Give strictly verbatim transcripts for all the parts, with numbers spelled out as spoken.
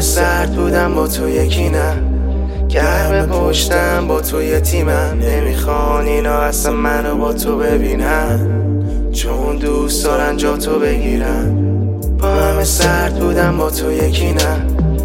همه سرد بودم با تو یکی نه، گرم پشتم با تو یه تیمم. نمیخوان اینا اصلا منو با تو ببینن، چون دوست دارن جا تو بگیرن. با همه سرد بودم با تو یکی نه،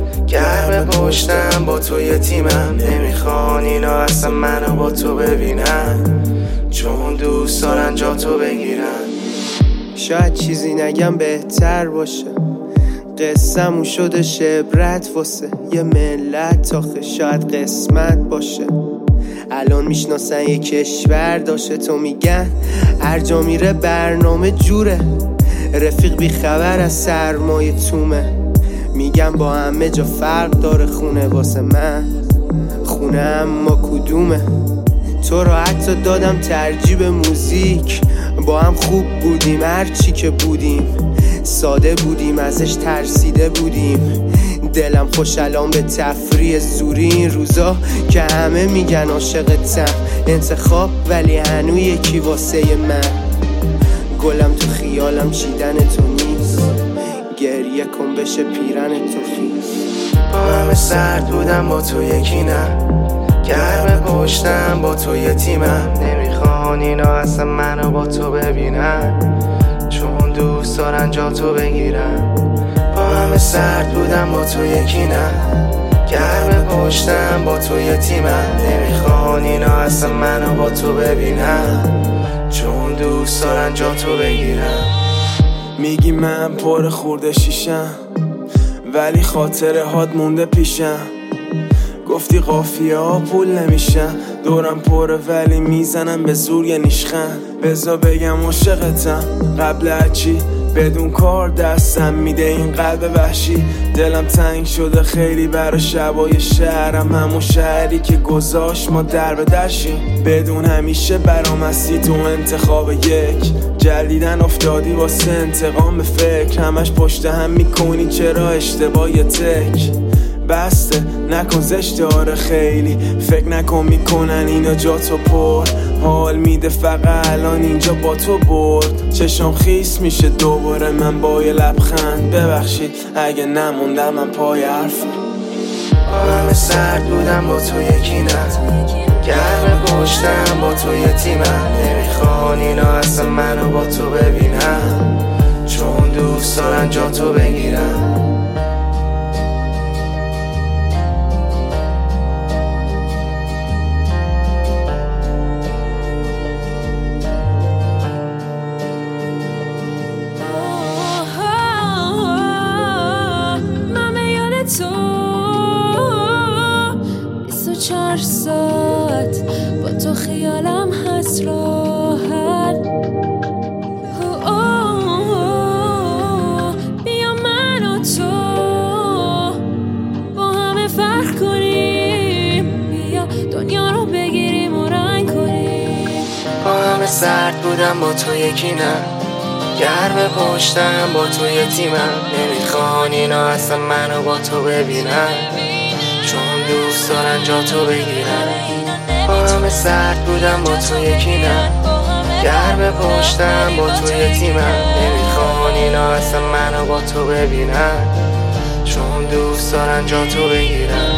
گرم پشتم با تو یه تیمم. نمیخوان اینا اصلا منو با تو ببینن، چون دوست دارن جا تو بگیرن. شاید چیزی نگم بهتر باشه، قصه‌مون شده شبرت واسه یه ملت. آخه شاید قسمت باشه الان میشناسن یه کشور داشته. تو میگن هر جا میره برنامه جوره، رفیق بی خبر از سرمایه تومه. میگم با همه جا فرق داره، خونه واسه من خونه اما کدومه. تو را حتی دادم ترجیح به موزیک، با هم خوب بودیم هرچی که بودیم، ساده بودیم ازش ترسیده بودیم. دلم خوش الان به تفریح زوری این روزا که همه میگن عاشقتم. انتخاب ولی هنو یکی واسه من، گلم تو خیالم چیدن تو نیست، گریه کن بشه پیرن تو خیز. با همه سرد بودم با تو یکی نه، گرم پشتم با تو یه تیمم. نمیخوان اینا اصلا منو با تو ببینن، چون دوست دارن جا تو بگیرن. با همه سرد بودم با تو یکی نه، گرم پشتم با تو یه تیمم. نمیخوان اینا اصلا منو با تو ببینن، چون دوست دارن جا تو بگیرن. میگی من پر خورده شیشم، ولی خاطره هات مونده پیشم. گفتی قافیه ها پول نمیشن، دورم پره ولی میزنم به زور یه نیشخن. بذار بگم عاشقتم قبل هرچی، بدون کار دستم میده این قلب وحشی. دلم تنگ شده خیلی برا شبای شهرم، همون شهری که گذاشت ما در به درشیم. بدون همیشه برام هستی تو انتخاب یک، جلیدن افتادی واسه انتقام به فکر. همش پشت هم میکنی چرا اشتباه تک بسته نکن زشته. آره خیلی فکر نکن میکنن اینا جا تو پر، حال میده فقط الان اینجا با تو برد. چشم خیس میشه دوباره من با یه لبخند، ببخشید اگه نموندم من پای حرفم. با همه سرد بودم با تو یکی نه، گرم پشتم با تو یه تیمم. نمیخوان اینا اصلا منو با تو ببینن، چون دوست دارن جا تو بگیرن. چهار ساعت با تو خیالم هست راحت. بیا من و تو با همه فرق کنیم، بیا دنیا رو بگیریم و رنگ کنیم. با همه سرد بودم با تو یکی نه، گرم پشتم با تو یه تیمم. نمیخوان اینا اصلا منو با تو ببینن، چون دوست دارن جا تو بگیرن. با همه سرد بودم با تو یکی نه، گرم پشتم با تو یه تیمم. نمیخوان اینا اصلا منو با تو ببینن، چون دوست دارن جا تو بگیرن.